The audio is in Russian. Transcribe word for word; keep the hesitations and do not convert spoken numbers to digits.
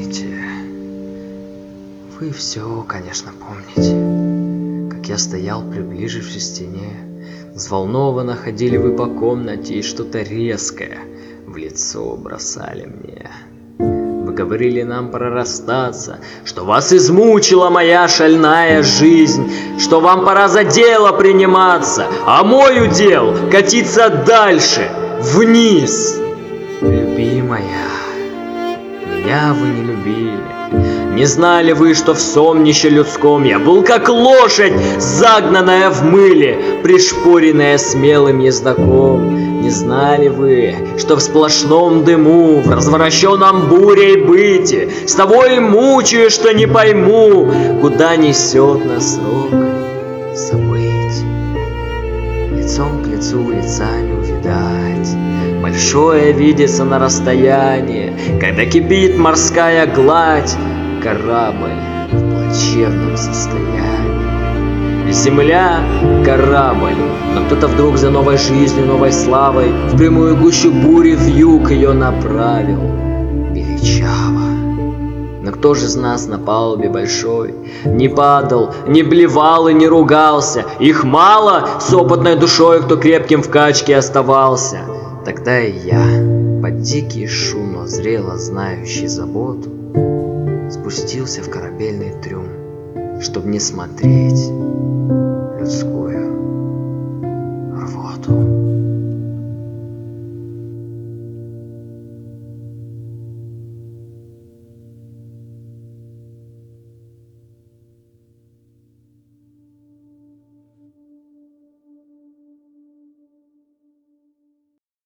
помните, вы все, конечно, помните, как я стоял, приближившись к стене. Взволнованно ходили вы по комнате и что-то резкое в лицо бросали мне. Вы говорили нам пора расстаться, что вас измучила моя шальная жизнь, что вам пора за дело приниматься, а мой удел катиться дальше, вниз. Любимая, меня вы не любили. Не знали вы, что в сомнище людском я был как лошадь, загнанная в мыле, пришпоренная смелым ездаком. Не знали вы, что в сплошном дыму, в развращенном бурей быте, с того и мучаю, что не пойму, куда несет нас срок забыть. Лицом к лицу лица не увидать, большое видится на расстоянии, когда кипит морская гладь, корабль в плачевном состоянии. Земля — корабль, но кто-то вдруг за новой жизнью, новой славой в прямую гущу бури вьюг ее направил величаво. Но кто же из нас на палубе большой не падал, не блевал и не ругался? Их мало с опытной душой, кто крепким в качке оставался. Тогда и я, под дикий шум, но зрело знающий заботу, спустился в корабельный трюм, чтоб не смотреть в людскую